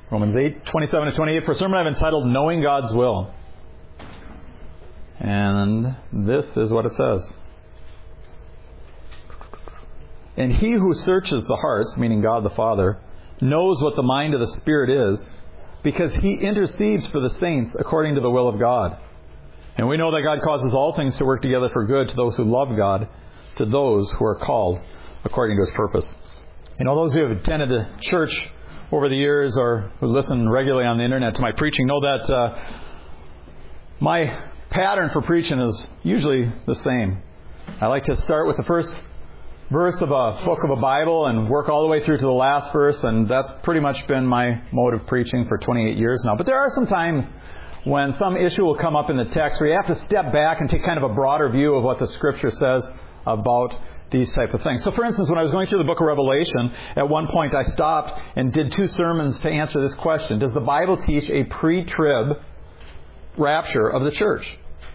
Romans 8, 27 to 28, for a sermon I've entitled, Knowing God's Will. And this is what it says. And he who searches the hearts, meaning God the Father, knows what the mind of the Spirit is, because he intercedes for the saints according to the will of God. And we know that God causes all things to work together for good to those who love God, to those who are called according to His purpose. You know, those who have attended the church over the years or who listen regularly on the internet to my preaching know that my pattern for preaching is usually the same. I like to start with the first verse of a book of a Bible and work all the way through to the last verse, and that's pretty much been my mode of preaching for 28 years now. But there are some times when some issue will come up in the text where you have to step back and take kind of a broader view of what the Scripture says about these type of things. So for instance, when I was going through the book of Revelation, at one point I stopped and did 2 sermons to answer this question. Does the Bible teach a pre-trib rapture of the church?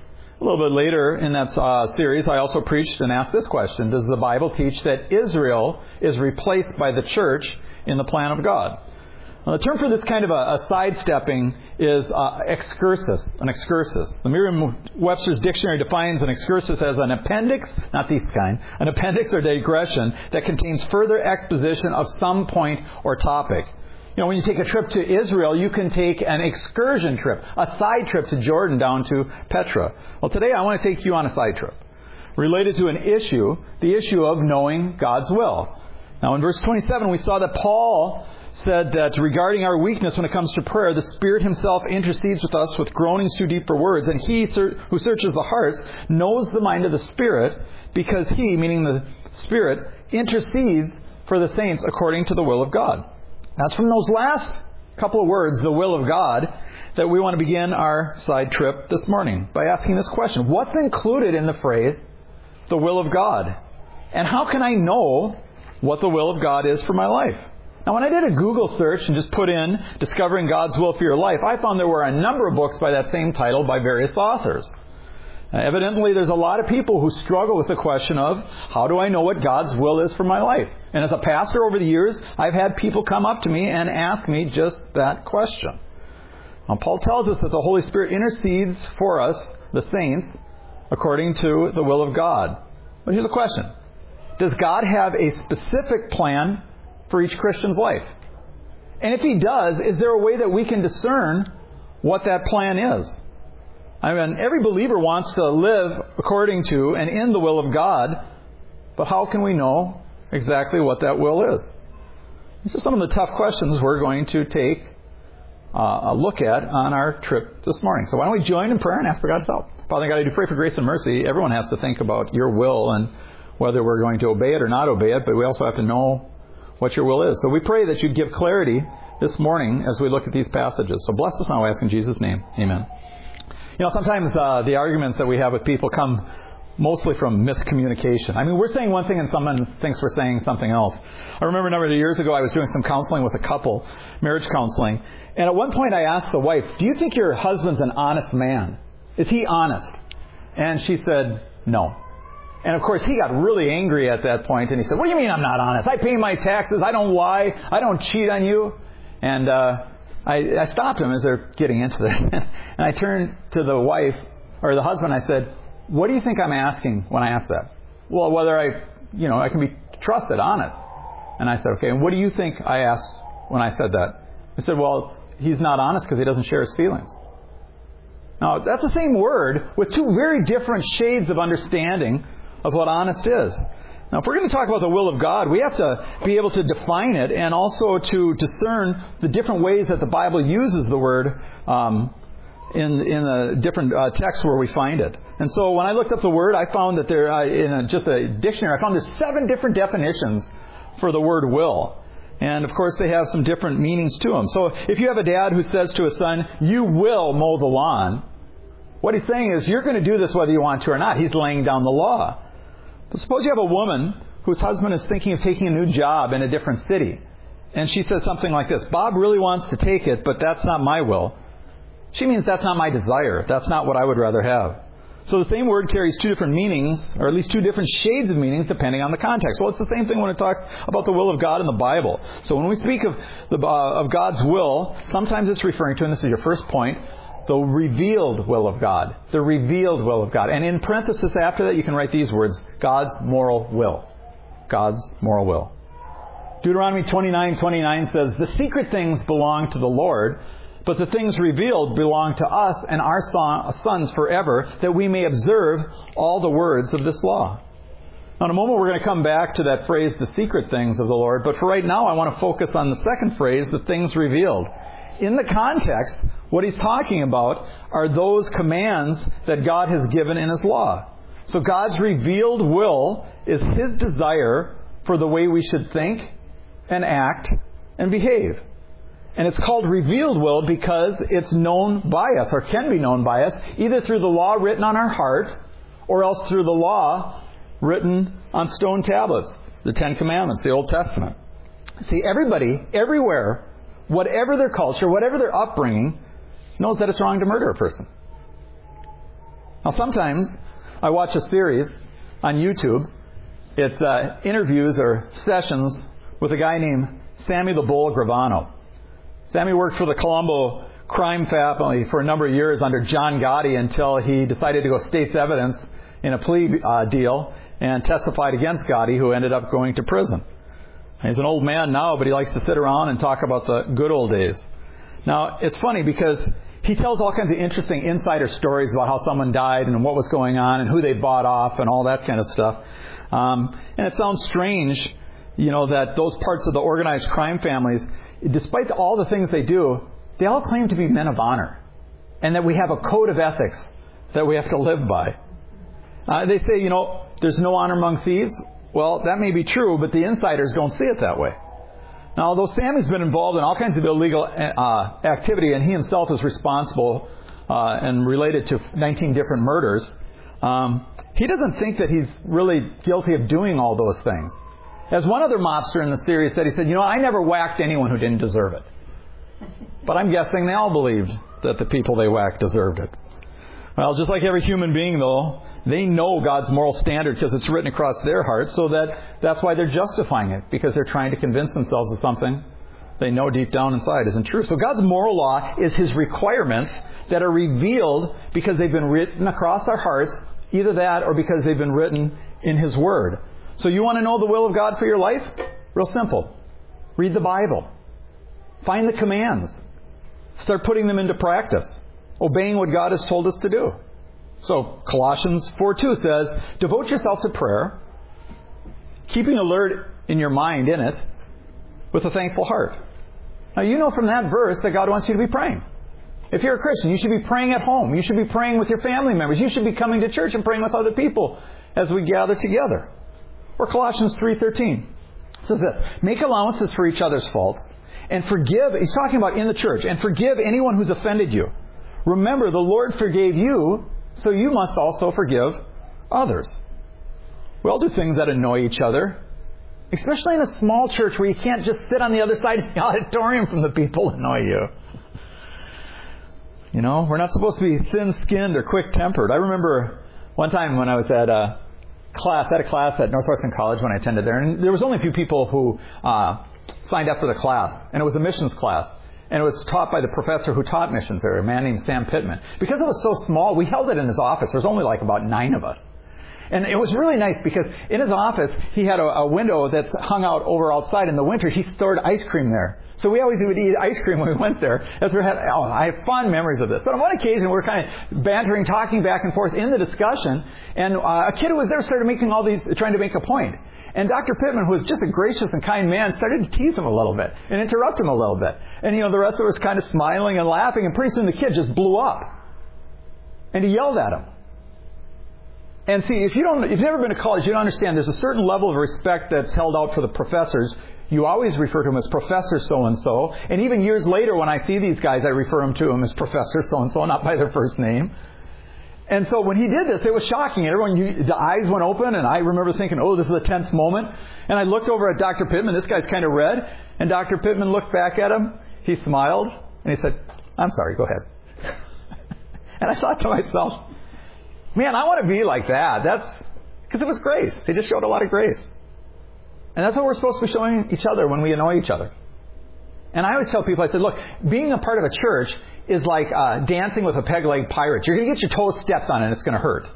A little bit later in that series, I also preached and asked this question. Does the Bible teach that Israel is replaced by the church in the plan of God? Now, the term for this kind of a sidestepping is excursus, an excursus. The Merriam-Webster's dictionary defines an excursus as an appendix, not this kind, an appendix or digression that contains further exposition of some point or topic. You know, when you take a trip to Israel, you can take an excursion trip, a side trip to Jordan down to Petra. Well, today I want to take you on a side trip related to an issue, the issue of knowing God's will. Now, in verse 27, we saw that Paul said that regarding our weakness when it comes to prayer, the Spirit Himself intercedes with us with groanings too deep for words, and He who searches the hearts knows the mind of the Spirit, because He, meaning the Spirit, intercedes for the saints according to the will of God. That's from those last couple of words, the will of God, that we want to begin our side trip this morning by asking this question. What's included in the phrase, the will of God? And how can I know what the will of God is for my life? Now, when I did a Google search and just put in Discovering God's Will for Your Life, I found there were a number of books by that same title by various authors. Evidently, there's a lot of people who struggle with the question of, how do I know what God's will is for my life? And as a pastor over the years, I've had people come up to me and ask me just that question. Now, Paul tells us that the Holy Spirit intercedes for us, the saints, according to the will of God. But here's a question. Does God have a specific plan for each Christian's life? And if He does, is there a way that we can discern what that plan is? I mean, every believer wants to live according to and in the will of God, but how can we know exactly what that will is? These are some of the tough questions we're going to take a look at on our trip this morning. So why don't we join in prayer and ask for God's help? Father God, I do pray for grace and mercy. Everyone has to think about Your will and whether we're going to obey it or not obey it, but we also have to know what Your will is. So we pray that You'd give clarity this morning as we look at these passages. So bless us now, I ask in Jesus' name. Amen. You know, sometimes the arguments that we have with people come mostly from miscommunication. I mean, we're saying one thing and someone thinks we're saying something else. I remember a number of years ago I was doing some counseling with a couple, marriage counseling, and at one point I asked the wife, do you think your husband's an honest man? Is he honest? And she said, no. And of course he got really angry at that point and he said, what do you mean I'm not honest? I pay my taxes, I don't lie, I don't cheat on you. And I stopped him as they're getting into this. And I turned to the wife, or the husband, I said, what do you think I'm asking when I ask that? Well, whether I can be trusted, honest. And I said, okay, and what do you think I asked when I said that? He said, well, he's not honest because he doesn't share his feelings. Now, that's the same word with 2 very different shades of understanding of what honest is. Now, if we're going to talk about the will of God, we have to be able to define it and also to discern the different ways that the Bible uses the word in the different texts where we find it. And so when I looked up the word, I found that there, in just a dictionary, I found there's 7 different definitions for the word will. And of course, they have some different meanings to them. So if you have a dad who says to a son, you will mow the lawn, what he's saying is, you're going to do this whether you want to or not. He's laying down the law. But suppose you have a woman whose husband is thinking of taking a new job in a different city. And she says something like this, Bob really wants to take it, but that's not my will. She means that's not my desire. That's not what I would rather have. So the same word carries two different meanings, or at least two different shades of meanings, depending on the context. Well, it's the same thing when it talks about the will of God in the Bible. So when we speak of God's will, sometimes it's referring to, and this is your first point, the revealed will of God. The revealed will of God. And in parenthesis after that, you can write these words, God's moral will. God's moral will. Deuteronomy 29:29 says, the secret things belong to the Lord, but the things revealed belong to us and our sons forever, that we may observe all the words of this law. Now, in a moment, we're going to come back to that phrase, the secret things of the Lord. But for right now, I want to focus on the second phrase, the things revealed. In the context, what he's talking about are those commands that God has given in His law. So God's revealed will is His desire for the way we should think and act and behave. And it's called revealed will because it's known by us, or can be known by us, either through the law written on our heart, or else through the law written on stone tablets, the Ten Commandments, the Old Testament. See, everybody, everywhere, whatever their culture, whatever their upbringing, knows that it's wrong to murder a person. Now, sometimes I watch a series on YouTube. It's interviews or sessions with a guy named Sammy the Bull Gravano. Sammy worked for the Colombo crime family for a number of years under John Gotti until he decided to go state's evidence in a plea deal and testified against Gotti, who ended up going to prison. He's an old man now, but he likes to sit around and talk about the good old days. Now, it's funny because he tells all kinds of interesting insider stories about how someone died and what was going on and who they bought off and all that kind of stuff. And it sounds strange, that those parts of the organized crime families, despite all the things they do, they all claim to be men of honor. And that we have a code of ethics that we have to live by. They say, there's no honor among thieves. Well, that may be true, but the insiders don't see it that way. Now, although Sammy's been involved in all kinds of illegal activity, and he himself is responsible and related to 19 different murders, he doesn't think that he's really guilty of doing all those things. As one other mobster in the series said, he said, I never whacked anyone who didn't deserve it. But I'm guessing they all believed that the people they whacked deserved it. Well, just like every human being, though, they know God's moral standard because it's written across their hearts, so that's why they're justifying it, because they're trying to convince themselves of something they know deep down inside isn't true. So God's moral law is His requirements that are revealed because they've been written across our hearts, either that or because they've been written in His Word. So you want to know the will of God for your life? Real simple. Read the Bible. Find the commands. Start putting them into practice. Obeying what God has told us to do. So Colossians 4:2 says, devote yourself to prayer, keeping alert in your mind in it, with a thankful heart. Now you know from that verse that God wants you to be praying. If you're a Christian, you should be praying at home. You should be praying with your family members. You should be coming to church and praying with other people as we gather together. Or Colossians 3:13 says this, make allowances for each other's faults and forgive, he's talking about in the church, and forgive anyone who's offended you. Remember, the Lord forgave you, so you must also forgive others. We all do things that annoy each other, especially in a small church where you can't just sit on the other side of the auditorium from the people who annoy you. We're not supposed to be thin-skinned or quick-tempered. I remember one time when I was at a class at Northwestern College when I attended there, and there was only a few people who signed up for the class, and it was a missions class. And it was taught by the professor who taught missions there, a man named Sam Pittman. Because it was so small, we held it in his office. There was only about 9 of us. And it was really nice because in his office, he had a window that's hung out over outside. In the winter, he stored ice cream there. So we always would eat ice cream when we went there. I have fond memories of this. But on one occasion, we were kind of bantering, talking back and forth in the discussion. And a kid who was there started trying to make a point. And Dr. Pittman, who was just a gracious and kind man, started to tease him a little bit and interrupt him a little bit. And, the rest of us kind of smiling and laughing. And pretty soon the kid just blew up. And he yelled at him. And see, if you've never been to college, you don't understand. There's a certain level of respect that's held out for the professors. You always refer to them as Professor so-and-so. And even years later, when I see these guys, I refer them to them as Professor so-and-so, not by their first name. And so when he did this, it was shocking. The eyes went open, and I remember thinking, this is a tense moment. And I looked over at Dr. Pittman. This guy's kind of red. And Dr. Pittman looked back at him. He smiled, and he said, I'm sorry, go ahead. And I thought to myself, Man, I want to be like that. That's because it was grace. He just showed a lot of grace. And that's what we're supposed to be showing each other when we annoy each other. And I always tell people, I said, look, being a part of a church is like dancing with a peg-leg pirate. You're going to get your toes stepped on and it's going to hurt.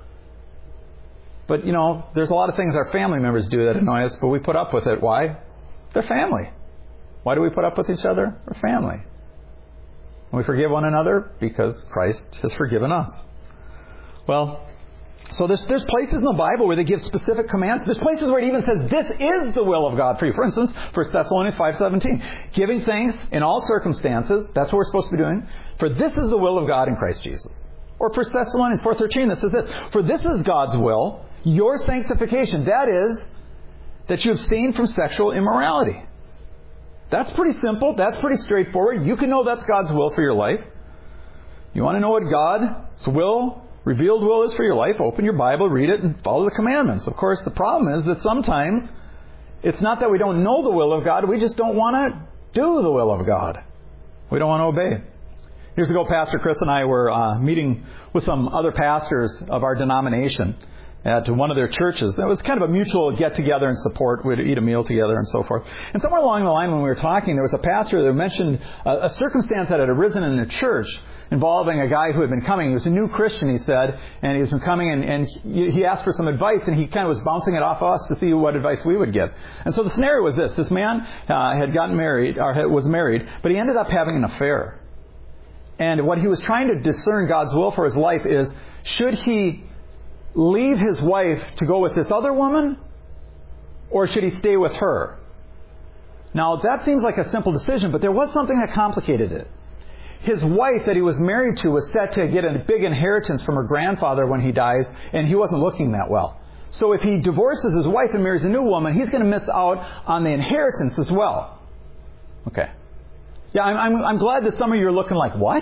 But, there's a lot of things our family members do that annoy us, but we put up with it. Why? They're family. Why do we put up with each other? We're family. And we forgive one another because Christ has forgiven us. Well, so there's places in the Bible where they give specific commands. There's places where it even says, this is the will of God for you. For instance, 1 Thessalonians 5:17. Giving thanks in all circumstances. That's what we're supposed to be doing. For this is the will of God in Christ Jesus. Or 1 Thessalonians 4:13 that says this. For this is God's will, your sanctification. That is, that you abstain from sexual immorality. That's pretty simple. That's pretty straightforward. You can know that's God's will for your life. You want to know what God's will, revealed will is for your life? Open your Bible, read it, and follow the commandments. Of course, the problem is that sometimes it's not that we don't know the will of God. We just don't want to do the will of God. We don't want to obey. Years ago, Pastor Chris and I were meeting with some other pastors of our denomination at one of their churches. It was kind of a mutual get-together and support. We'd eat a meal together and so forth. And somewhere along the line when we were talking, there was a pastor that mentioned a circumstance that had arisen in the church involving a guy who had been coming. He was a new Christian, he said, and he was been coming, and he asked for some advice, and he kind of was bouncing it off us to see what advice we would give. And so the scenario was this. This man had gotten married, or was married, but he ended up having an affair. And what he was trying to discern God's will for his life is, should he leave his wife to go with this other woman, or should he stay with her? Now, that seems like a simple decision, but there was something that complicated it. His wife that he was married to was set to get a big inheritance from her grandfather when he dies, and he wasn't looking that well. So if he divorces his wife and marries a new woman, he's going to miss out on the inheritance as well. Okay. Yeah, I'm glad that some of you are looking like, what?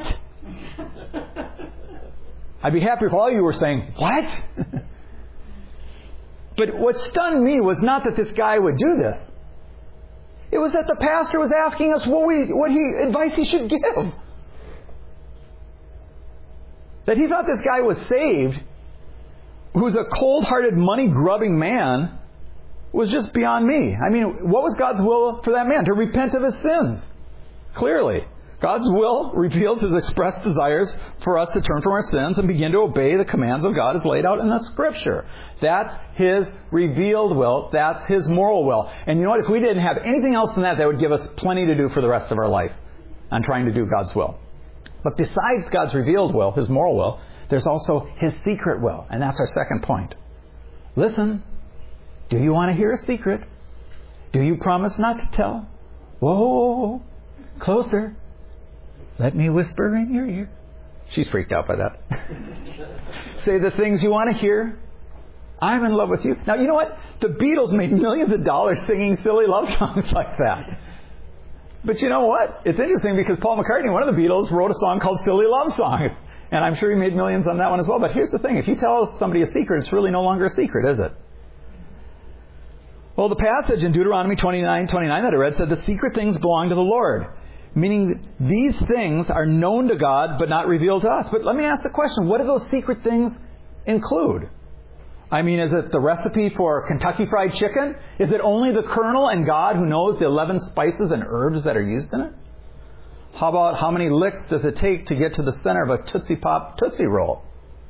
I'd be happy if all of you were saying, what? But what stunned me was not that this guy would do this. It was that the pastor was asking us what advice he should give. That he thought this guy was saved, who's a cold-hearted, money-grubbing man, was just beyond me. I mean, what was God's will for that man? To repent of his sins. Clearly. God's will reveals His expressed desires for us to turn from our sins and begin to obey the commands of God as laid out in the Scripture. That's His revealed will. That's His moral will. And you know what? If we didn't have anything else than that, that would give us plenty to do for the rest of our life on trying to do God's will. But besides God's revealed will, His moral will, there's also His secret will. And that's our second point. Listen, do you want to hear a secret? Do you promise not to tell? Whoa, closer. Let me whisper in your ear. She's freaked out by that. Say the things you want to hear. I'm in love with you. Now, you know what? The Beatles made millions of dollars singing silly love songs like that. But you know what? It's interesting because Paul McCartney, one of the Beatles, wrote a song called Silly Love Songs. And I'm sure he made millions on that one as well. But here's the thing. If you tell somebody a secret, it's really no longer a secret, is it? Well, the passage in Deuteronomy 29:29 that I read said the secret things belong to the Lord. Meaning these things are known to God but not revealed to us. But let me ask the question, what do those secret things include? I mean, is it the recipe for Kentucky Fried Chicken? Is it only the Colonel and God who knows the 11 spices and herbs that are used in it? How about how many licks does it take to get to the center of a Tootsie Pop Tootsie Roll?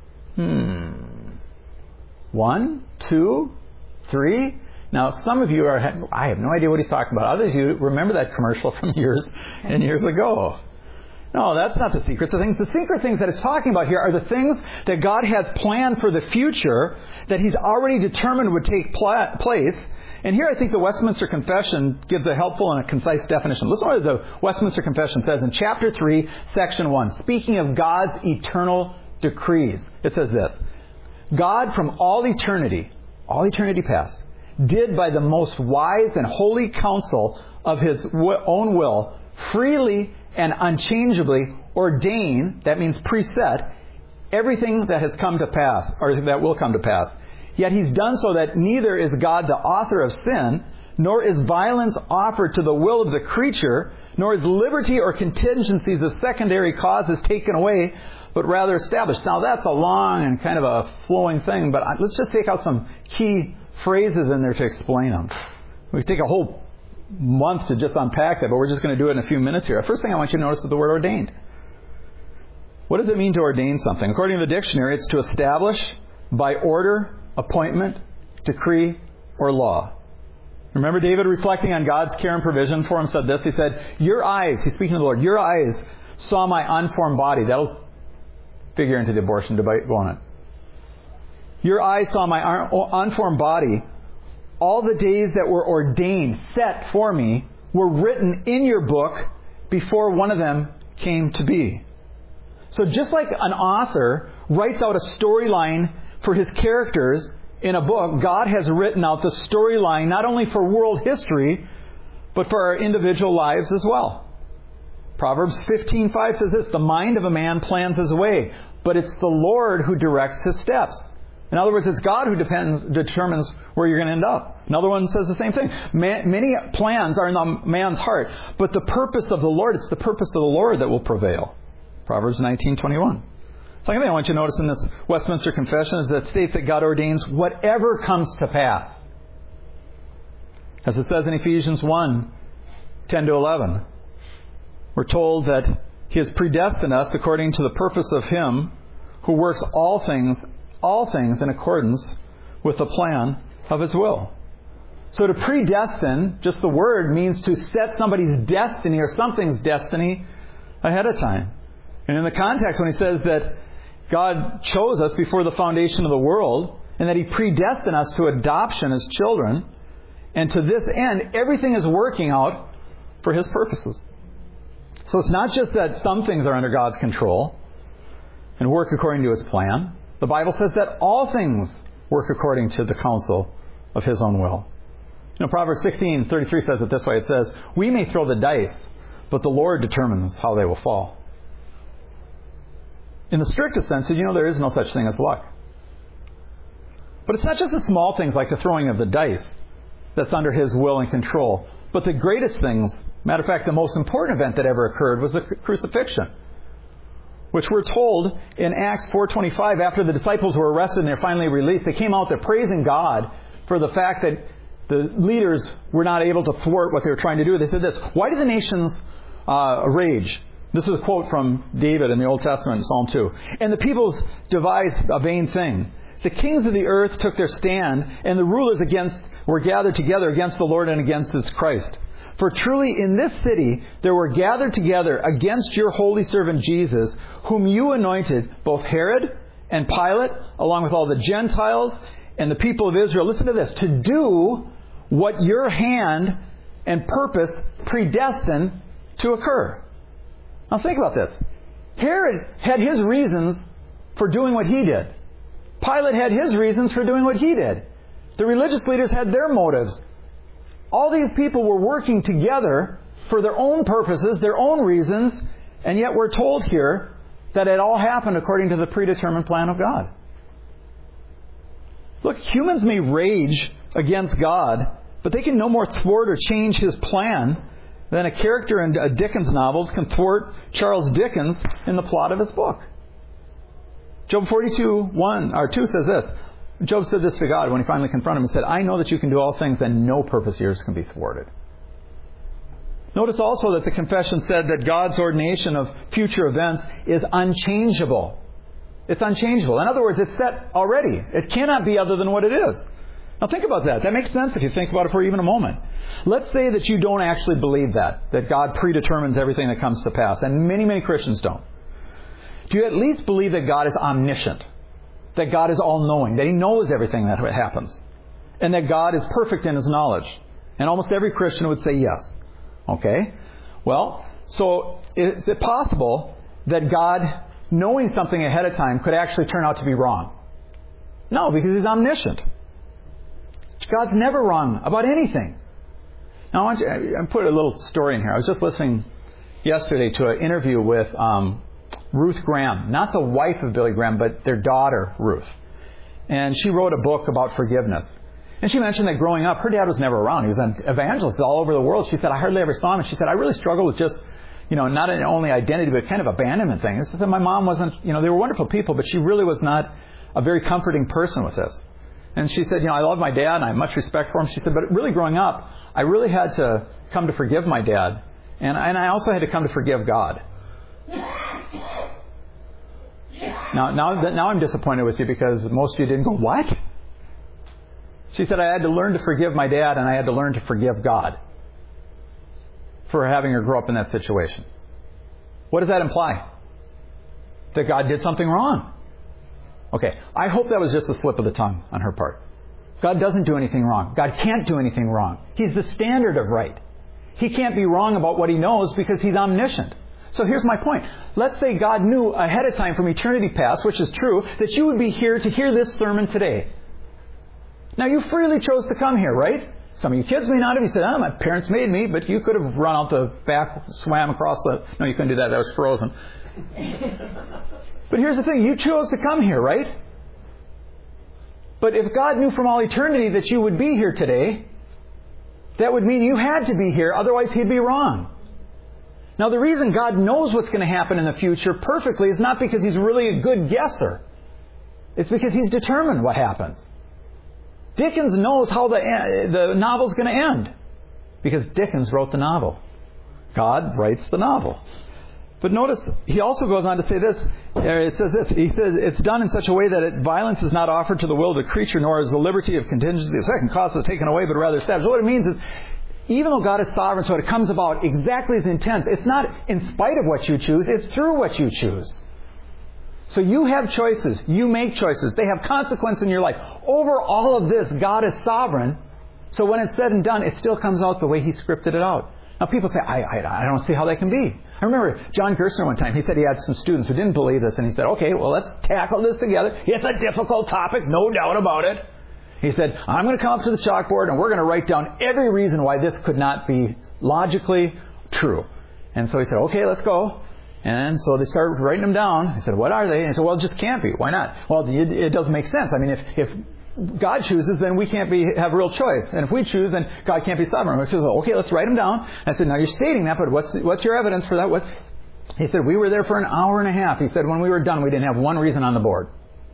1, 2, 3... Now, some of you I have no idea what he's talking about. Others of you remember that commercial from years and years ago. No, that's not the secret. The secret things that it's talking about here are the things that God has planned for the future that He's already determined would take place. And here I think the Westminster Confession gives a helpful and a concise definition. Listen to what the Westminster Confession says in Chapter 3, Section 1. Speaking of God's eternal decrees, it says this. God from all eternity past, did by the most wise and holy counsel of His own will, freely and unchangeably ordain, that means preset, everything that has come to pass, or that will come to pass. Yet He's done so that neither is God the author of sin, nor is violence offered to the will of the creature, nor is liberty or contingencies of secondary causes taken away, but rather established. Now that's a long and kind of a flowing thing, but let's just take out some key phrases in there to explain them. We could take a whole month to just unpack that, but we're just going to do it in a few minutes here. The first thing I want you to notice is the word ordained. What does it mean to ordain something? According to the dictionary, it's to establish by order, appointment, decree, or law. Remember David reflecting on God's care and provision for him said this. He said, your eyes, he's speaking to the Lord, your eyes saw my unformed body. That'll figure into the abortion debate, won't it? Your eyes saw my unformed body. All the days that were ordained, set for me, were written in your book before one of them came to be. So just like an author writes out a storyline for his characters in a book, God has written out the storyline not only for world history, but for our individual lives as well. Proverbs 15:5 says this, the mind of a man plans his way, but it's the Lord who directs his steps. In other words, it's God who determines where you're going to end up. Another one says the same thing. Many plans are in the man's heart, but the purpose of the Lord, it's the purpose of the Lord that will prevail. Proverbs 19:21. Second thing I want you to notice in this Westminster Confession is that it states that God ordains whatever comes to pass. As it says in Ephesians 1:10-11, we're told that He has predestined us according to the purpose of Him who works all things in accordance with the plan of His will. So to predestine, just the word, means to set somebody's destiny or something's destiny ahead of time. And in the context when He says that God chose us before the foundation of the world and that He predestined us to adoption as children, and to this end, everything is working out for His purposes. So it's not just that some things are under God's control and work according to His plan. The Bible says that all things work according to the counsel of His own will. You know, Proverbs 16:33 says it this way. It says, we may throw the dice, but the Lord determines how they will fall. In the strictest sense, you know, there is no such thing as luck. But it's not just the small things like the throwing of the dice that's under His will and control. But the greatest things, matter of fact, the most important event that ever occurred was the crucifixion, which we're told in Acts 4:25, after the disciples were arrested and they're finally released, they came out there praising God for the fact that the leaders were not able to thwart what they were trying to do. They said this, why do the nations rage? This is a quote from David in the Old Testament, Psalm 2. And the peoples devised a vain thing. The kings of the earth took their stand, and the rulers were gathered together against the Lord and against His Christ. For truly in this city there were gathered together against your holy servant Jesus, whom you anointed, both Herod and Pilate, along with all the Gentiles and the people of Israel. Listen to this. To do what your hand and purpose predestined to occur. Now think about this. Herod had his reasons for doing what he did. Pilate had his reasons for doing what he did. The religious leaders had their motives. All these people were working together for their own purposes, their own reasons, and yet we're told here that it all happened according to the predetermined plan of God. Look, humans may rage against God, but they can no more thwart or change His plan than a character in Dickens novels can thwart Charles Dickens in the plot of his book. Job 42:2 says this. Job said this to God when he finally confronted him. He said, I know that you can do all things and no purpose of yours can be thwarted. Notice also that the confession said that God's ordination of future events is unchangeable. It's unchangeable. In other words, it's set already. It cannot be other than what it is. Now think about that. That makes sense if you think about it for even a moment. Let's say that you don't actually believe that God predetermines everything that comes to pass. And many, many Christians don't. Do you at least believe that God is omniscient? That God is all-knowing? That He knows everything that happens? And that God is perfect in His knowledge? And almost every Christian would say yes. Okay? Well, so is it possible that God, knowing something ahead of time, could actually turn out to be wrong? No, because He's omniscient. God's never wrong about anything. Now, I want you to put a little story in here. I was just listening yesterday to an interview with Ruth Graham, not the wife of Billy Graham, but their daughter, Ruth. And she wrote a book about forgiveness. And she mentioned that growing up, her dad was never around. He was an evangelist all over the world. She said, I hardly ever saw him. And she said, I really struggled with just, not only identity, but kind of abandonment thing. She said, my mom wasn't, they were wonderful people, but she really was not a very comforting person with this. And she said, I love my dad and I have much respect for him. She said, but really growing up, I really had to come to forgive my dad. And I also had to come to forgive God. Now I'm disappointed with you because most of you didn't go, what? She said, I had to learn to forgive my dad and I had to learn to forgive God for having her grow up in that situation. What does that imply? That God did something wrong. Okay, I hope that was just a slip of the tongue on her part. God doesn't do anything wrong. God can't do anything wrong. He's the standard of right. He can't be wrong about what He knows because He's omniscient. So here's my point. Let's say God knew ahead of time from eternity past, which is true, that you would be here to hear this sermon today. Now, you freely chose to come here, right? Some of you kids may not have. You said, my parents made me, but you could have run out the back, swam across the... No, you couldn't do that. That was frozen. But here's the thing. You chose to come here, right? But if God knew from all eternity that you would be here today, that would mean you had to be here. Otherwise, He'd be wrong. Now, the reason God knows what's going to happen in the future perfectly is not because He's really a good guesser. It's because He's determined what happens. Dickens knows how the novel's going to end because Dickens wrote the novel. God writes the novel. But notice, he also goes on to say this. It says this. He says, it's done in such a way that violence is not offered to the will of the creature, nor is the liberty of contingency of second causes taken away, but rather established. So what it means is, even though God is sovereign, so it comes about exactly as intents. It's not in spite of what you choose. It's through what you choose. So you have choices. You make choices. They have consequence in your life. Over all of this, God is sovereign. So when it's said and done, it still comes out the way He scripted it out. Now people say, I don't see how that can be. I remember John Gerstner one time, he said he had some students who didn't believe this, and he said, okay, well, let's tackle this together. It's a difficult topic, no doubt about it. He said, I'm going to come up to the chalkboard and we're going to write down every reason why this could not be logically true. And so he said, okay, let's go. And so they started writing them down. He said, what are they? And he said, well, it just can't be. Why not? Well, it doesn't make sense. I mean, if God chooses, then we can't have real choice. And if we choose, then God can't be sovereign. He said, okay, let's write them down. I said, now you're stating that, but what's your evidence for that? He said, we were there for an hour and a half. He said, when we were done, we didn't have one reason on the board.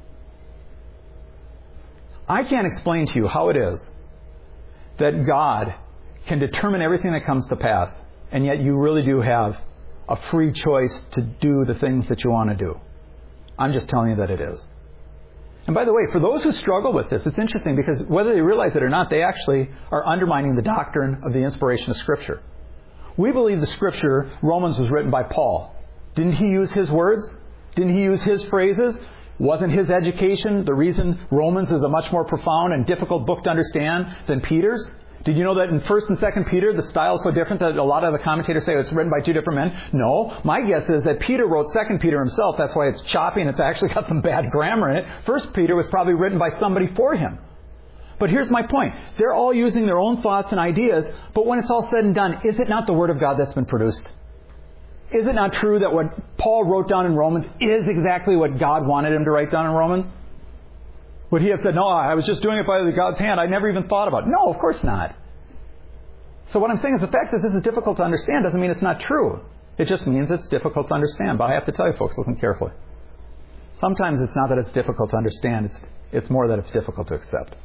I can't explain to you how it is that God can determine everything that comes to pass, and yet you really do have a free choice to do the things that you want to do. I'm just telling you that it is. And by the way, for those who struggle with this, it's interesting because whether they realize it or not, they actually are undermining the doctrine of the inspiration of Scripture. We believe the Scripture, Romans, was written by Paul. Didn't he use his words? Didn't he use his phrases? Wasn't his education the reason Romans is a much more profound and difficult book to understand than Peter's? Did you know that in 1st and 2nd Peter, the style is so different that a lot of the commentators say it's written by two different men? No. My guess is that Peter wrote 2nd Peter himself. That's why it's choppy and it's actually got some bad grammar in it. 1st Peter was probably written by somebody for him. But here's my point. They're all using their own thoughts and ideas, but when it's all said and done, is it not the Word of God that's been produced? Is it not true that what Paul wrote down in Romans is exactly what God wanted him to write down in Romans? Would he have said, no, I was just doing it by God's hand. I never even thought about it. No, of course not. So what I'm saying is the fact that this is difficult to understand doesn't mean it's not true. It just means it's difficult to understand. But I have to tell you, folks, listen carefully. Sometimes it's not that it's difficult to understand. It's more that it's difficult to accept.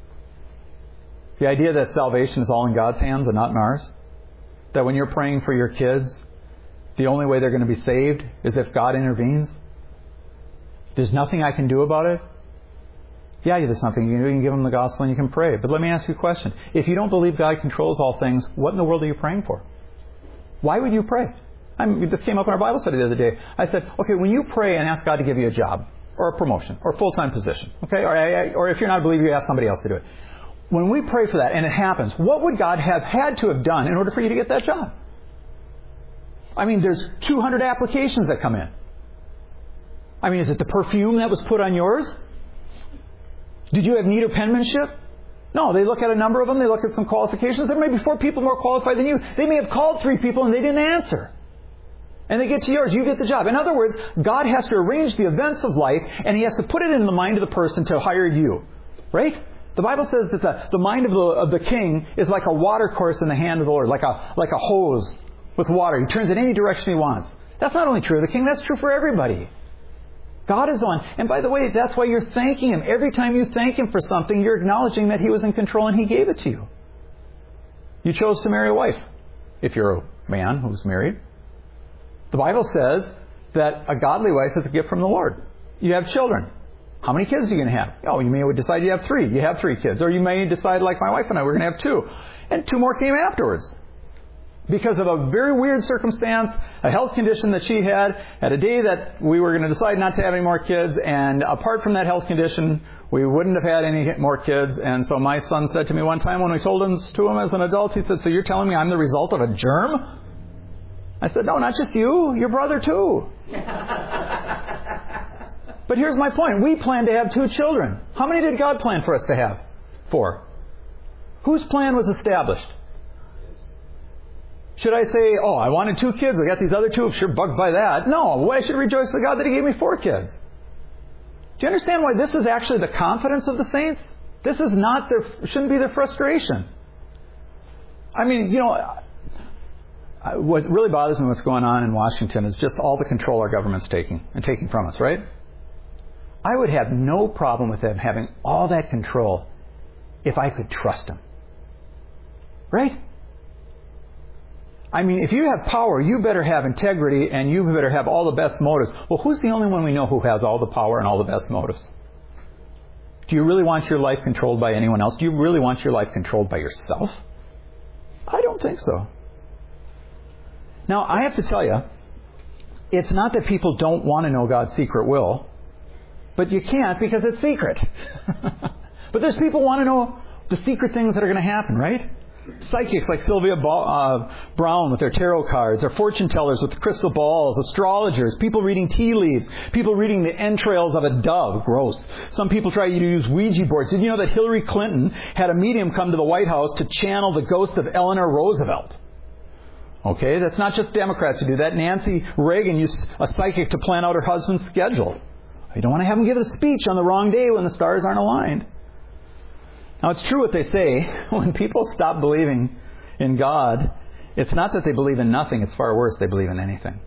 The idea that salvation is all in God's hands and not in ours. That when you're praying for your kids, the only way they're going to be saved is if God intervenes. There's nothing I can do about it. Yeah, there's something you can do. You can give them the gospel and you can pray. But let me ask you a question. If you don't believe God controls all things, what in the world are you praying for? Why would you pray? This came up in our Bible study the other day. I said, okay, when you pray and ask God to give you a job, or a promotion, or a full-time position, okay, or if you're not a believer, you ask somebody else to do it. When we pray for that and it happens, what would God have had to have done in order for you to get that job? I mean, there's 200 applications that come in. I mean, is it the perfume that was put on yours? Did you have neater penmanship? No, they look at a number of them. They look at some qualifications. There may be 4 people more qualified than you. They may have called 3 people and they didn't answer. And they get to yours. You get the job. In other words, God has to arrange the events of life and He has to put it in the mind of the person to hire you. Right? The Bible says that the mind of the king is like a water course in the hand of the Lord, like a hose with water. He turns it any direction he wants. That's not only true of the king, that's true for everybody. God is on. And by the way, that's why you're thanking Him. Every time you thank Him for something, you're acknowledging that He was in control and He gave it to you. You chose to marry a wife. If you're a man who's married. The Bible says that a godly wife is a gift from the Lord. You have children. How many kids are you going to have? Oh, you may decide you have 3. You have 3 kids. Or you may decide, like my wife and I, we're going to have 2. And 2 more came afterwards. Because of a very weird circumstance, a health condition that she had, at a day that we were going to decide not to have any more kids, and apart from that health condition, we wouldn't have had any more kids. And so my son said to me one time when we told him to him as an adult, he said, "So you're telling me I'm the result of a germ?" I said, "No, not just you, your brother too." But here's my point. We plan to have 2 children. How many did God plan for us to have? 4. Whose plan was established? Should I say, "Oh, I wanted 2 kids. I got these other 2. I'm sure bugged by that." No. I should rejoice to God that He gave me 4 kids. Do you understand why this is actually the confidence of the saints? This is not shouldn't be their frustration. I mean, what really bothers me what's going on in Washington is just all the control our government's taking from us, right? I would have no problem with them having all that control if I could trust them. Right? I mean, if you have power, you better have integrity and you better have all the best motives. Well, who's the only one we know who has all the power and all the best motives? Do you really want your life controlled by anyone else? Do you really want your life controlled by yourself? I don't think so. Now, I have to tell you, it's not that people don't want to know God's secret will, but you can't because it's secret. But there's people who want to know the secret things that are going to happen, right? Psychics like Sylvia Brown with their tarot cards, or fortune tellers with crystal balls, astrologers, people reading tea leaves, people reading the entrails of a dove. Gross. Some people try to use Ouija boards. Did you know that Hillary Clinton had a medium come to the White House to channel the ghost of Eleanor Roosevelt? Okay, that's not just Democrats who do that. Nancy Reagan used a psychic to plan out her husband's schedule. You don't want to have him give a speech on the wrong day when the stars aren't aligned. Now, it's true what they say. When people stop believing in God, it's not that they believe in nothing. It's far worse. They believe in anything.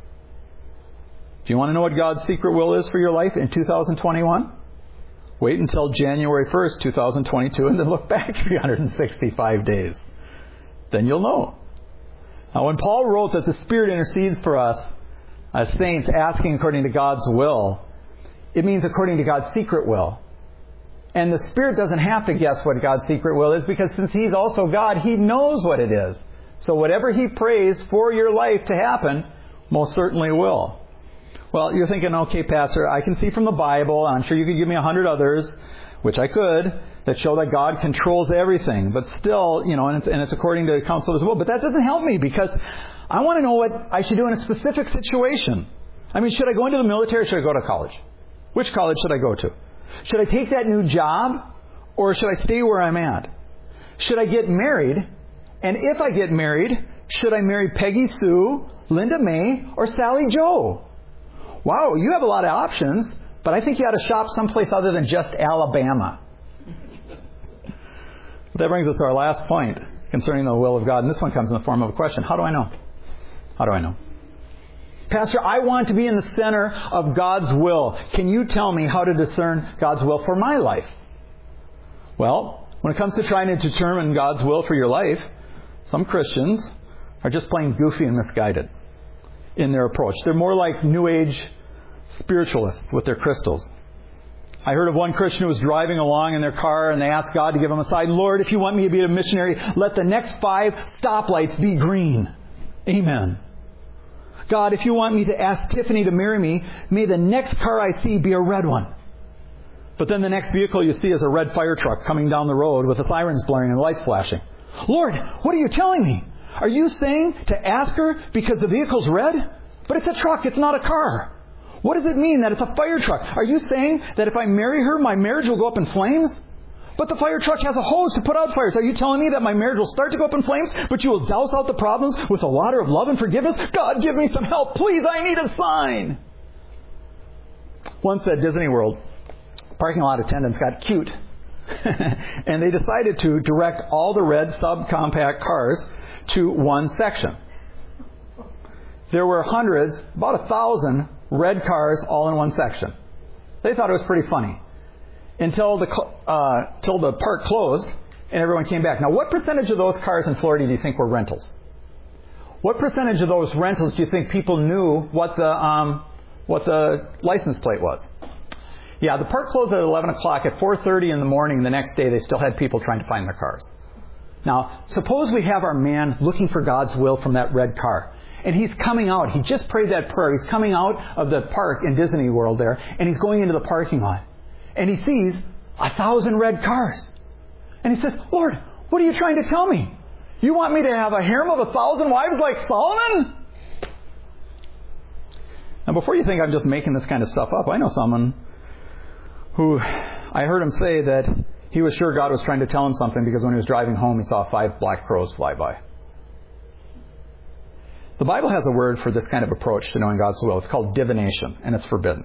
Do you want to know what God's secret will is for your life in 2021? Wait until January 1st, 2022, and then look back 365 days. Then you'll know. Now, when Paul wrote that the Spirit intercedes for us as saints asking according to God's will, it means according to God's secret will. And the Spirit doesn't have to guess what God's secret will is, because since He's also God, He knows what it is. So whatever He prays for your life to happen, most certainly will. Well, you're thinking, okay, Pastor, I can see from the Bible, and I'm sure you could give me 100 others, which I could, that show that God controls everything. But still, and it's according to the counsel of His will. But that doesn't help me, because I want to know what I should do in a specific situation. I mean, should I go into the military or should I go to college? Which college should I go to? Should I take that new job, or should I stay where I'm at? Should I get married? And if I get married, should I marry Peggy Sue, Linda May, or Sally Joe? Wow, you have a lot of options, but I think you ought to shop someplace other than just Alabama. That brings us to our last point concerning the will of God, and this one comes in the form of a question. How do I know? How do I know? Pastor, I want to be in the center of God's will. Can you tell me how to discern God's will for my life? Well, when it comes to trying to determine God's will for your life, some Christians are just plain goofy and misguided in their approach. They're more like New Age spiritualists with their crystals. I heard of one Christian who was driving along in their car and they asked God to give them a sign. Lord, if you want me to be a missionary, let the next 5 stoplights be green. Amen. God, if you want me to ask Tiffany to marry me, may the next car I see be a red one. But then the next vehicle you see is a red fire truck coming down the road with the sirens blaring and the lights flashing. Lord, what are you telling me? Are you saying to ask her because the vehicle's red? But it's a truck, it's not a car. What does it mean that it's a fire truck? Are you saying that if I marry her, my marriage will go up in flames? But the fire truck has a hose to put out fires. Are you telling me that my marriage will start to go up in flames, but you will douse out the problems with the water of love and forgiveness? God, give me some help. Please, I need a sign. Once at Disney World, parking lot attendants got cute and they decided to direct all the red subcompact cars to one section. There were hundreds, about 1,000 red cars all in one section. They thought it was pretty funny until the park closed and everyone came back. Now, what percentage of those cars in Florida do you think were rentals? What percentage of those rentals do you think people knew what the license plate was? Yeah, the park closed at 11 o'clock. At 4:30 in the morning the next day, they still had people trying to find their cars. Now, suppose we have our man looking for God's will from that red car. And he's coming out. He just prayed that prayer. He's coming out of the park in Disney World there, and he's going into the parking lot. And he sees 1,000 red cars. And he says, Lord, what are you trying to tell me? You want me to have a harem of 1,000 wives like Solomon? Now, before you think I'm just making this kind of stuff up, I know someone who I heard him say that he was sure God was trying to tell him something because when he was driving home, he saw 5 black crows fly by. The Bible has a word for this kind of approach to knowing God's will. It's called divination, and it's forbidden.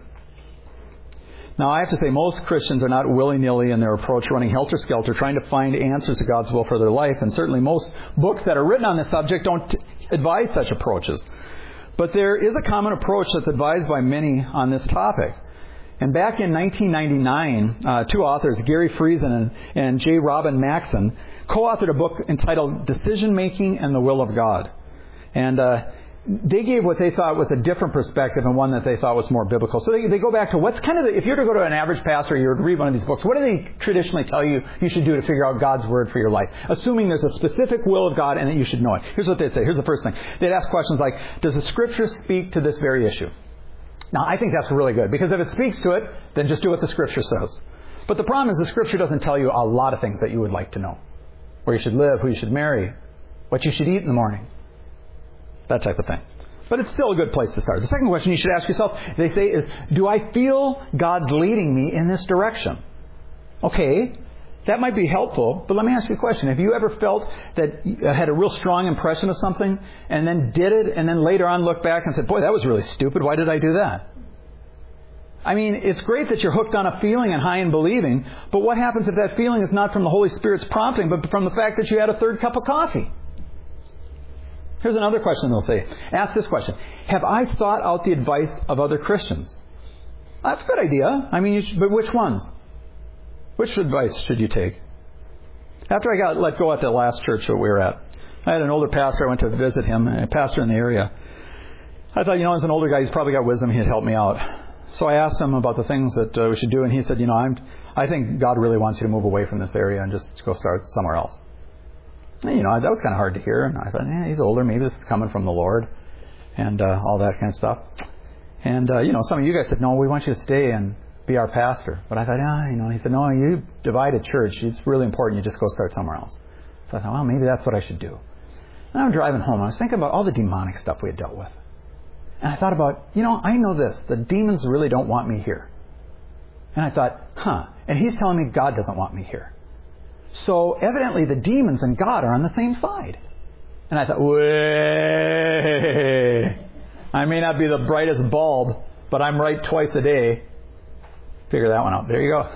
Now, I have to say, most Christians are not willy-nilly in their approach, running helter-skelter, trying to find answers to God's will for their life, and certainly most books that are written on this subject don't advise such approaches. But there is a common approach that's advised by many on this topic. And back in 1999, 2 authors, Gary Friesen and J. Robin Maxson, co-authored a book entitled Decision Making and the Will of God. And they gave what they thought was a different perspective and one that they thought was more biblical. So they go back to what's kind of if you were to go to an average pastor, you were to read one of these books, what do they traditionally tell you should do to figure out God's word for your life? Assuming there's a specific will of God and that you should know it. Here's what they'd say. Here's the first thing. They'd ask questions like, does the Scripture speak to this very issue? Now, I think that's really good, because if it speaks to it, then just do what the Scripture says. But the problem is the Scripture doesn't tell you a lot of things that you would like to know. Where you should live, who you should marry, what you should eat in the morning. That type of thing. But it's still a good place to start. The second question you should ask yourself, they say, is, do I feel God's leading me in this direction? Okay, that might be helpful, but let me ask you a question. Have you ever felt that you had a real strong impression of something and then did it and then later on looked back and said, boy, that was really stupid. Why did I do that? I mean, it's great that you're hooked on a feeling and high in believing, but what happens if that feeling is not from the Holy Spirit's prompting, but from the fact that you had a third cup of coffee? Here's another question they'll say. Ask this question. Have I sought out the advice of other Christians? That's a good idea. I mean, but which ones? Which advice should you take? After I got let go at the last church that we were at, I had an older pastor. I went to visit him, a pastor in the area. I thought, as an older guy, he's probably got wisdom. He'd help me out. So I asked him about the things that we should do, and he said, I think God really wants you to move away from this area and just go start somewhere else. And, that was kind of hard to hear. And I thought, he's older. Maybe this is coming from the Lord and all that kind of stuff. And, some of you guys said, no, we want you to stay and be our pastor. But I thought, he said, no, you divided church. It's really important. You just go start somewhere else. So I thought, well, maybe that's what I should do. And I'm driving home. I was thinking about all the demonic stuff we had dealt with. And I thought about, I know this. The demons really don't want me here. And I thought, and he's telling me God doesn't want me here. So evidently the demons and God are on the same side. And I thought, I may not be the brightest bulb, but I'm right twice a day. Figure that one out. There you go.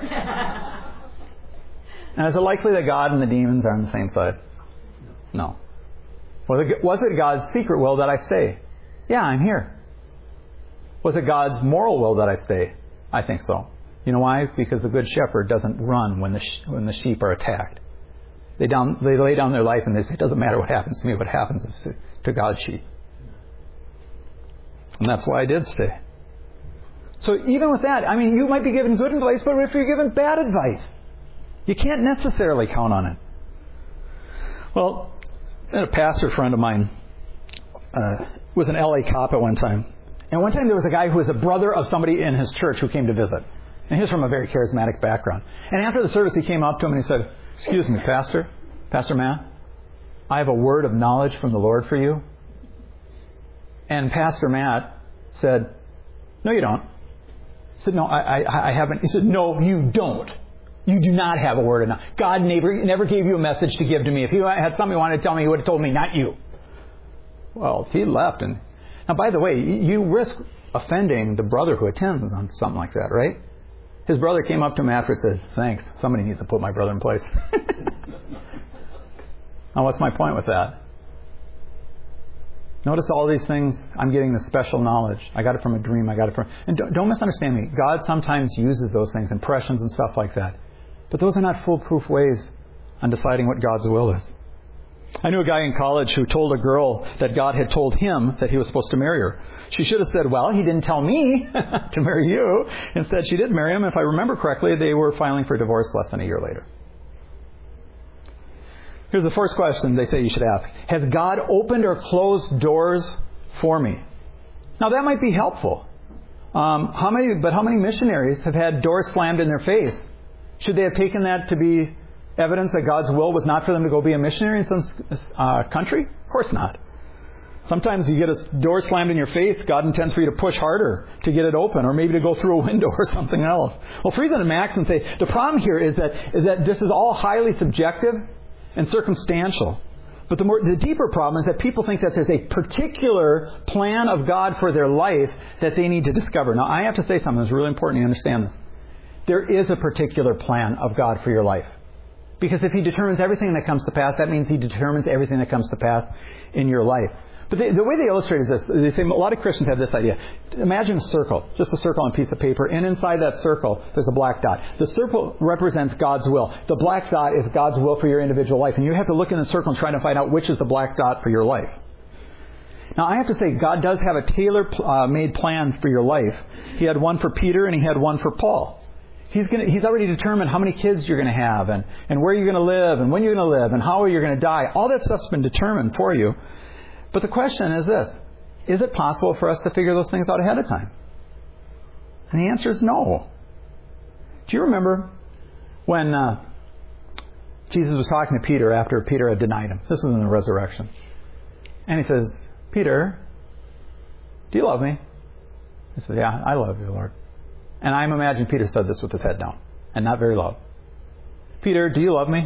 And is it likely that God and the demons are on the same side? No. Was it God's secret will that I stay? Yeah, I'm here. Was it God's moral will that I stay? I think so. You know why? Because the good shepherd doesn't run when the sheep are attacked. They lay down their life and they say, it doesn't matter what happens to me. What happens is to God's sheep. And that's why I did stay. So even with that, you might be given good advice, but if you're given bad advice, you can't necessarily count on it. Well, a pastor friend of mine was an LA cop at one time. And one time there was a guy who was a brother of somebody in his church who came to visit. And he was from a very charismatic background. And after the service, he came up to him and he said, excuse me, Pastor Matt, I have a word of knowledge from the Lord for you. And Pastor Matt said, no, you don't. He said, no, I haven't. He said, no, you don't. You do not have a word of knowledge. God never gave you a message to give to me. If he had something he wanted to tell me, he would have told me, not you. Well, he left. Now, by the way, you risk offending the brother who attends on something like that, right? His brother came up to him after and said, thanks, somebody needs to put my brother in place. Now, what's my point with that? Notice all these things, I'm getting this special knowledge. I got it from a dream. I got it from... And don't misunderstand me. God sometimes uses those things, impressions and stuff like that. But those are not foolproof ways on deciding what God's will is. I knew a guy in college who told a girl that God had told him that he was supposed to marry her. She should have said, well, he didn't tell me to marry you. Instead, she did marry him. If I remember correctly, they were filing for divorce less than a year later. Here's the first question they say you should ask. Has God opened or closed doors for me? Now, that might be helpful. How many missionaries have had doors slammed in their face? Should they have taken that to be evidence that God's will was not for them to go be a missionary in some country? Of course not. Sometimes you get a door slammed in your face, God intends for you to push harder to get it open, or maybe to go through a window or something else. Well, Friesen and Maxson say the problem here is that this is all highly subjective and circumstantial. But the deeper problem is that people think that there's a particular plan of God for their life that they need to discover. Now, I have to say something that's really important you understand this. There is a particular plan of God for your life. Because if He determines everything that comes to pass, that means He determines everything that comes to pass in your life. But the way they illustrate is this. They say a lot of Christians have this idea. Imagine a circle, just a circle on a piece of paper, and inside that circle there's a black dot. The circle represents God's will. The black dot is God's will for your individual life. And you have to look in the circle and try to find out which is the black dot for your life. Now, I have to say, God does have a tailor-made plan for your life. He had one for Peter and He had one for Paul. He's already determined how many kids you're going to have and where you're going to live and when you're going to live and how you're going to die. All that stuff's been determined for you. But the question is this. Is it possible for us to figure those things out ahead of time? And the answer is no. Do you remember when Jesus was talking to Peter after Peter had denied Him? This is in the resurrection. And He says, Peter, do you love me? He said, yeah, I love you, Lord. And I'm imagining Peter said this with his head down and not very loud. Peter, do you love me?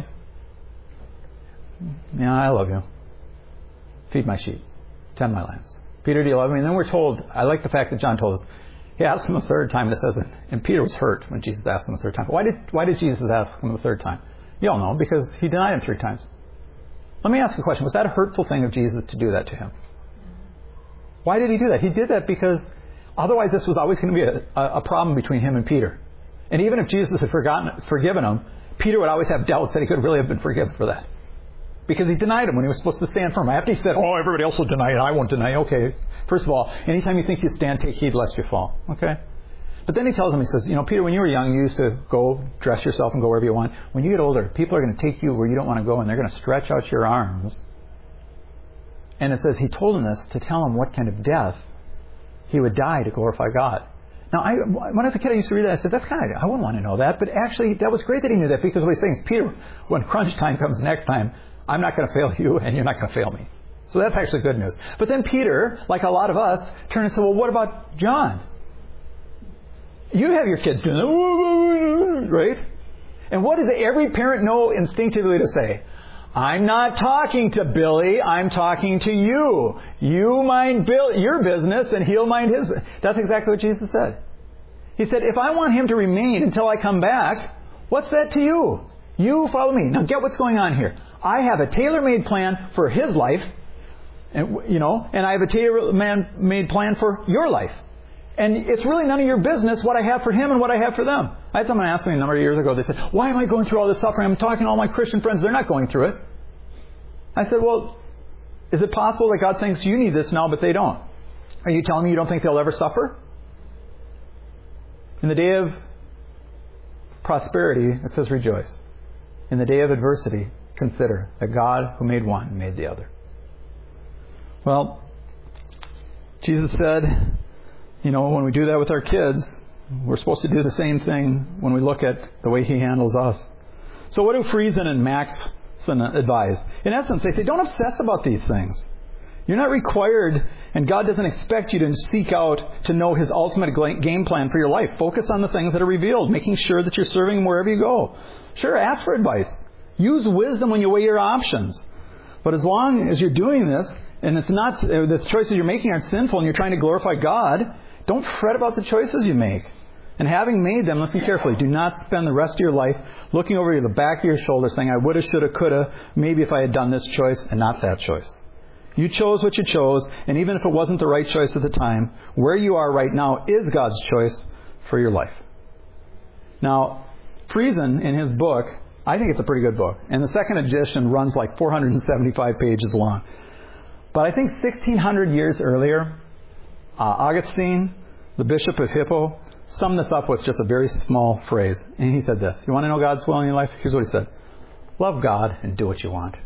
Yeah, I love you. Feed my sheep. Tend my lambs. Peter, do you love me? And then we're told, I like the fact that John told us, He asked Him a third time, and it says, and Peter was hurt when Jesus asked Him a third time. Why did Jesus ask Him a third time? You all know, because He denied Him 3 times. Let me ask you a question. Was that a hurtful thing of Jesus to do that to Him? Why did He do that? He did that because otherwise this was always going to be a problem between Him and Peter. And even if Jesus had forgiven him, Peter would always have doubts that he could really have been forgiven for that. Because he denied Him when he was supposed to stand firm. After He said, oh, everybody else will deny it, I won't deny it. Okay, first of all, anytime you think you stand, take heed lest you fall. Okay? But then He tells him, He says, Peter, when you were young, you used to go dress yourself and go wherever you want. When you get older, people are going to take you where you don't want to go, and they're going to stretch out your arms. And it says He told him this to tell him what kind of death he would die to glorify God. Now, when I was a kid, I used to read that. I said, I wouldn't want to know that. But actually, that was great that he knew that, because what he's saying is, Peter, when crunch time comes next time, I'm not going to fail you, and you're not going to fail me. So that's actually good news. But then Peter, like a lot of us, turned and said, well, what about John? You have your kids doing that, right? And what does every parent know instinctively to say? I'm not talking to Billy, I'm talking to you. You mind your business, and he'll mind his. That's exactly what Jesus said. He said, if I want him to remain until I come back, what's that to you? You follow me. Now get what's going on here. I have a tailor-made plan for his life, and I have a tailor-made plan for your life. And it's really none of your business what I have for him and what I have for them. I had someone ask me a number of years ago, they said, why am I going through all this suffering? I'm talking to all my Christian friends, they're not going through it. I said, well, is it possible that God thinks you need this now, but they don't? Are you telling me you don't think they'll ever suffer? In the day of prosperity, it says rejoice. In the day of adversity, consider that God who made one made the other. Well, Jesus said, when we do that with our kids, we're supposed to do the same thing when we look at the way He handles us. So what do Friesen and Maxson advise? In essence, they say, don't obsess about these things. You're not required, and God doesn't expect you to seek out to know His ultimate game plan for your life. Focus on the things that are revealed, making sure that you're serving Him wherever you go. Sure, ask for advice. Use wisdom when you weigh your options. But as long as you're doing this, and it's not the choices you're making aren't sinful, and you're trying to glorify God, don't fret about the choices you make. And having made them, listen carefully, do not spend the rest of your life looking over the back of your shoulder saying, I woulda, shoulda, coulda, maybe if I had done this choice and not that choice. You chose what you chose, and even if it wasn't the right choice at the time, where you are right now is God's choice for your life. Now, Friesen, in his book, I think it's a pretty good book. And the second edition runs like 475 pages long. But I think 1,600 years earlier, Augustine, the Bishop of Hippo, summed this up with just a very small phrase. And he said this. You want to know God's will in your life? Here's what he said. Love God and do what you want.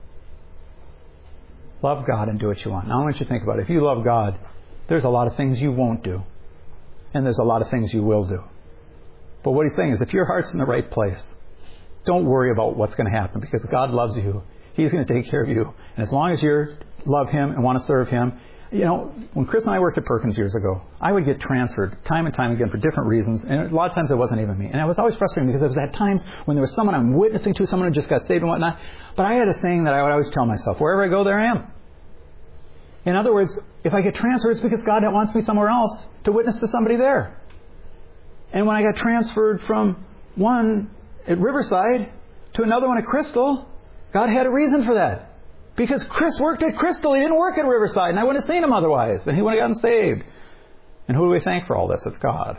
Love God and do what you want. Now I want you to think about it. If you love God, there's a lot of things you won't do. And there's a lot of things you will do. But what he's saying is if your heart's in the right place, don't worry about what's going to happen because God loves you. He's going to take care of you. And as long as you love Him and want to serve Him, when Chris and I worked at Perkins years ago, I would get transferred time and time again for different reasons. And a lot of times it wasn't even me. And I was always frustrated because there was at times when there was someone I'm witnessing to, someone who just got saved and whatnot. But I had a saying that I would always tell myself, wherever I go, there I am. In other words, if I get transferred, it's because God wants me somewhere else to witness to somebody there. And when I got transferred from one at Riverside to another one at Crystal, God had a reason for that. Because Chris worked at Crystal. He didn't work at Riverside, and I wouldn't have seen him otherwise. And he would have gotten saved. And who do we thank for all this? It's God.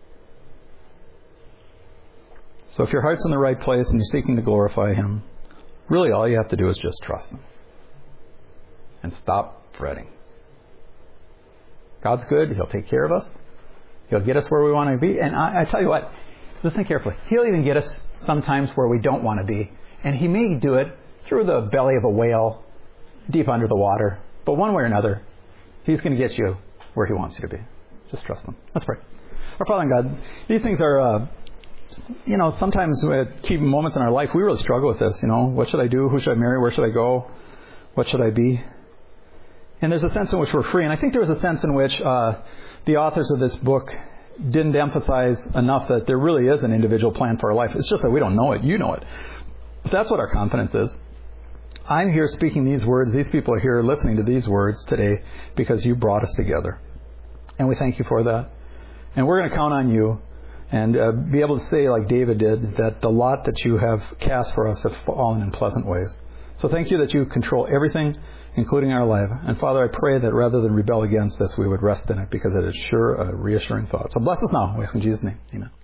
So if your heart's in the right place and you're seeking to glorify Him, really all you have to do is just trust Him. And stop fretting. God's good. He'll take care of us. He'll get us where we want to be. And I tell you what, listen carefully. He'll even get us sometimes where we don't want to be. And He may do it through the belly of a whale, deep under the water. But one way or another, He's going to get you where He wants you to be. Just trust Him. Let's pray. Our Father in God, these things are, sometimes at key moments in our life, we really struggle with this. What should I do? Who should I marry? Where should I go? What should I be? And there's a sense in which we're free. And I think there was a sense in which the authors of this book didn't emphasize enough that there really is an individual plan for our life. It's just that we don't know it. You know it. But that's what our confidence is. I'm here speaking these words. These people are here listening to these words today because you brought us together. And we thank you for that. And we're going to count on you and be able to say, like David did, that the lot that you have cast for us have fallen in pleasant ways. So thank you that you control everything, including our life. And Father, I pray that rather than rebel against this, we would rest in it because it is sure a reassuring thought. So bless us now. We ask in Jesus' name. Amen.